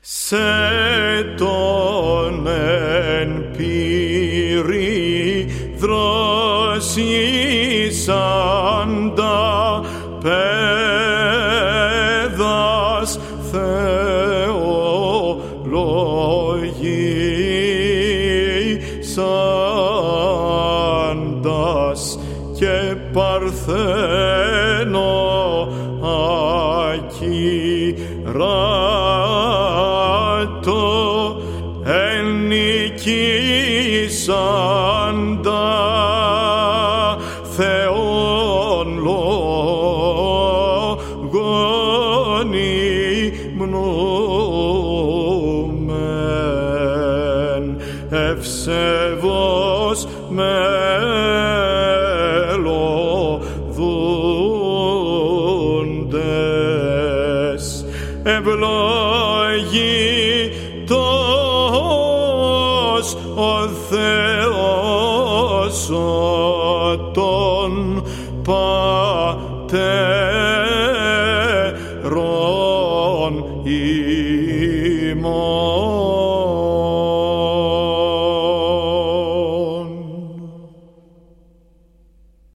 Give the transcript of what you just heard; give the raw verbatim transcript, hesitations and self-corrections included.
σε τον εν πύρη δροσίσαντα παιδας θεολογήσαντας και παρθένο ακυράτο ενικήσαντα Θεόν λόγον υμνούμεν ευσεβώς μελωδούντες ευλογητός ο Θεός των πατέρων